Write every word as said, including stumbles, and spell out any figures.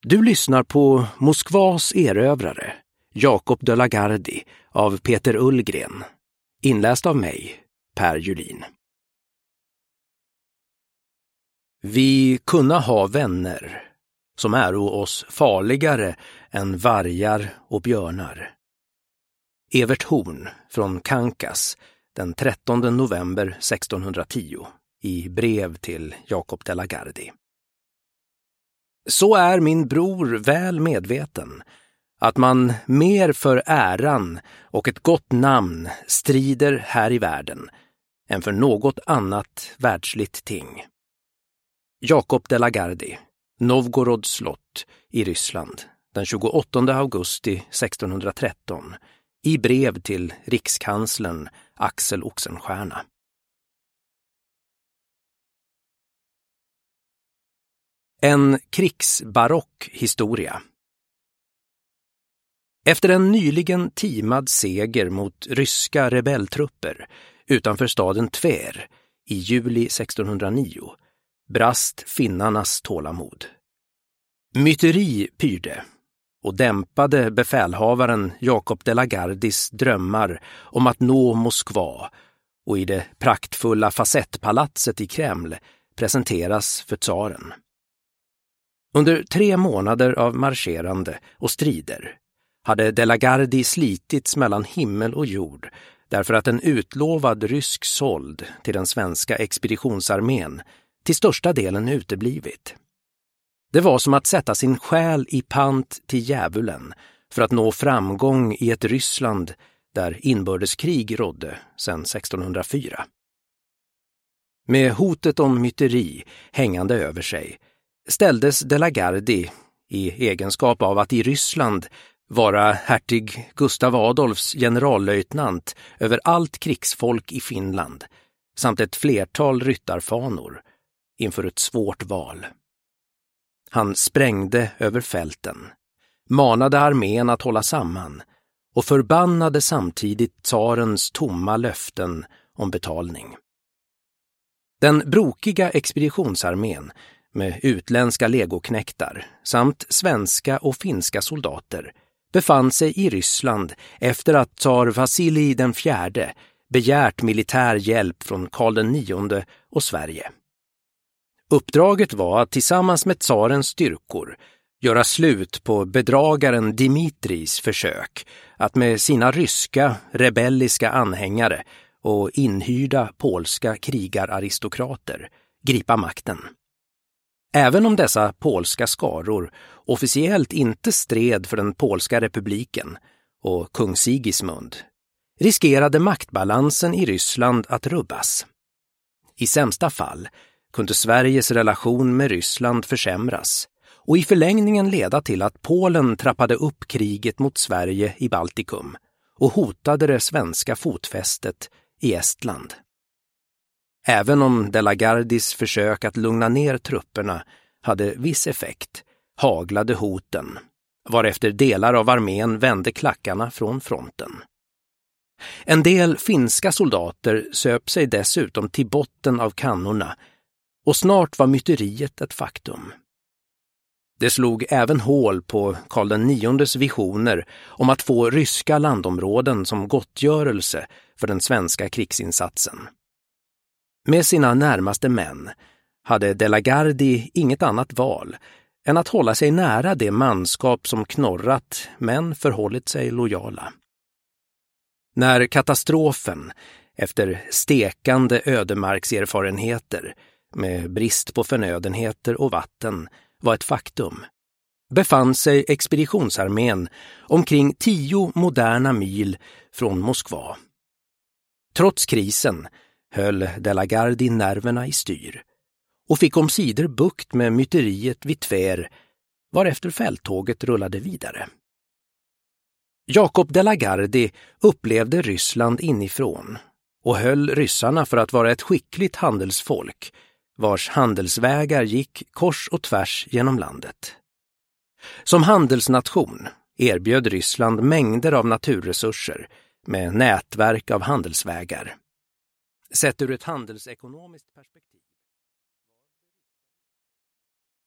Du lyssnar på Moskvas erövrare, Jacob de la Gardie av Peter Ullgren. Inläst av mig, Per Julin. Vi kunna ha vänner som äro oss farligare än vargar och björnar. Evert Horn från Kankas den trettonde november sextonhundratio i brev till Jacob de la Gardie. Så är min bror väl medveten att man mer för äran och ett gott namn strider här i världen än för något annat världsligt ting. Jacob de la Gardie, Novgorod slott i Ryssland den tjugoåttonde augusti sextonhundratretton i brev till rikskanslern Axel Oxenstierna. En krigsbarock historia. Efter en nyligen timad seger mot ryska rebelltrupper utanför staden Tver i juli sextonhundranio brast finnarnas tålamod. Myteri pyrde och dämpade befälhavaren Jacob de la Gardies drömmar om att nå Moskva och i det praktfulla facettpalatset i Kreml presenteras för tsaren. Under tre månader av marscherande och strider hade de la Gardie slitits mellan himmel och jord därför att en utlovad rysk sold till den svenska expeditionsarmén till största delen uteblivit. Det var som att sätta sin själ i pant till djävulen för att nå framgång i ett Ryssland där inbördeskrig rådde sedan sextonhundrafyra. Med hotet om myteri hängande över sig ställdes de la Gardie i egenskap av att i Ryssland vara hertig Gustav Adolfs generallöjtnant över allt krigsfolk i Finland samt ett flertal ryttarfanor inför ett svårt val. Han sprängde över fälten, manade armén att hålla samman och förbannade samtidigt tsarens tomma löften om betalning. Den brokiga expeditionsarmén med utländska legoknektar samt svenska och finska soldater befann sig i Ryssland efter att tsar Vasilij den fjärde begärt militär hjälp från Karl den nionde och Sverige. Uppdraget var att tillsammans med tsarens styrkor göra slut på bedragaren Dimitris försök att med sina ryska rebelliska anhängare och inhyrda polska krigararistokrater gripa makten. Även om dessa polska skaror officiellt inte stred för den polska republiken och kung Sigismund, riskerade maktbalansen i Ryssland att rubbas. I sämsta fall kunde Sveriges relation med Ryssland försämras och i förlängningen leda till att Polen trappade upp kriget mot Sverige i Baltikum och hotade det svenska fotfästet i Estland. Även om de la Gardies försök att lugna ner trupperna hade viss effekt, haglade hoten, varefter delar av armén vände klackarna från fronten. En del finska soldater söp sig dessutom till botten av kannorna och snart var myteriet ett faktum. Det slog även hål på Karl den niondes visioner om att få ryska landområden som gottgörelse för den svenska krigsinsatsen. Med sina närmaste män hade de la Gardie inget annat val än att hålla sig nära det manskap som knorrat men förhållit sig lojala. När katastrofen, efter stekande ödemarkserfarenheter med brist på förnödenheter och vatten, var ett faktum, befann sig expeditionsarmén omkring tio moderna mil från Moskva. Trots krisen höll de la Gardie nerverna i styr och fick omsider bukt med myteriet vid Tver, varefter fälttåget rullade vidare. Jacob de la Gardie upplevde Ryssland inifrån och höll ryssarna för att vara ett skickligt handelsfolk, vars handelsvägar gick kors och tvärs genom landet. Som handelsnation erbjöd Ryssland mängder av naturresurser med nätverk av handelsvägar. Sett ur ett handelsekonomiskt perspektiv